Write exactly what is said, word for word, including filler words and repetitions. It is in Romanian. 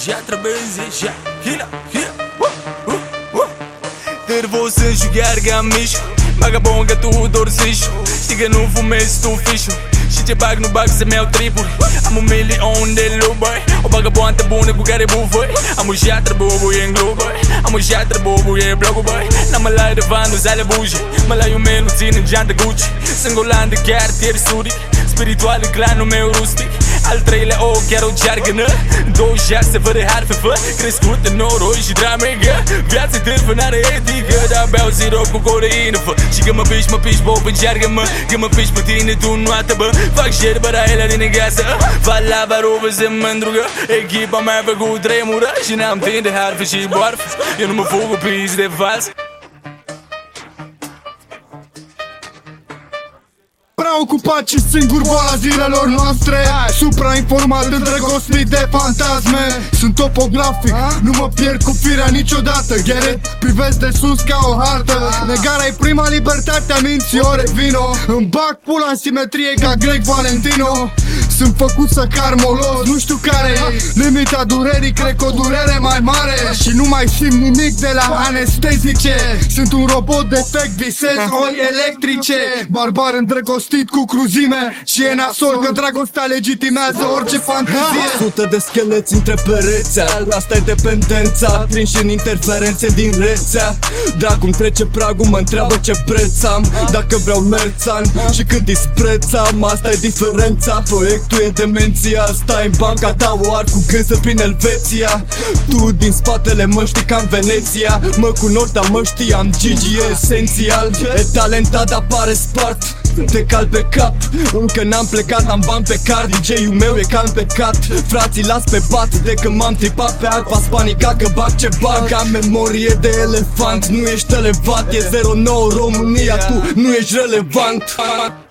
já trabalhei, já hila, hila, uh, uh, uh. Ter você jogar gamicho, vagabonga tu dorsicho. Stiga no fumeço tu ficho. Shit bag no bag se meu triplo. Amo milhão de lubai. O vagabundo tá bom, nego quer boy. Amo já trabalho em globo. Amo já trabalho em blog boy. Na malai de vandos ela buja. Malai o menos tino janta Gucci. Sangolando quer ter suri. Spiritual e clã no meu rustic. Al trailer oh quero jargana. Dois já se for hard for crescuta no hoje dramiga. Viață de fânare etică. Da beau zero cu codeină fă. Și că mă piși, mă piși, bă, jargă-mă. Că mă piși pe tine, tu nu ată bă. Fac shit, bă, raela din gasă. Vala varuvă se mândrugă. Echipa mea făcut tremură. Și n-am timp de harfă și boarfă. Eu nu mă fug cu pis de fals. Preocupat și singur boala zilelor noastre. Suprainformat, îndrăgostit de fantasme. Sunt topografic, nu mă pierd cu firea niciodată. Get it? Privesc de sus ca o hartă. Negarea-i prima libertate a minții, ore vino. Îmi bag pula în simetrie ca Greg Valentino. Sunt făcut să car molos, nu știu care e limita durerii, cred că o durere mai mare. Și nu mai simt nimic de la anestezice. Sunt un robot defect, visez oi electrice. Barbar îndrăgostit cu cruzime. Și e nasol că dragostea legitimează orice fantezie. Sute de scheleți între perețe. Asta e dependența, prinși în interferențe din rețea. Dacă-mi trece pragul, mă întreabă ce preț am. Dacă vreau merțan și când disprețam. Asta e diferența, proiectul e demenția. Stai în banca ta, o arc cu gând să prin Elveția. Tu din spatele măștii ca în Veneția. Mă cunosc, dar mă știam, Gigi e esențial. E talentat, dar pare spart. Te cal pe cap, încă n-am plecat, am bani pe card. D J-ul meu e calm pe cat. Frații las pe pat, de când m-am tripat pe arc. V-ați panicat că bag ce bag. Am memorie de elefant, nu ești elevat. E zero nouă România, tu nu ești relevant.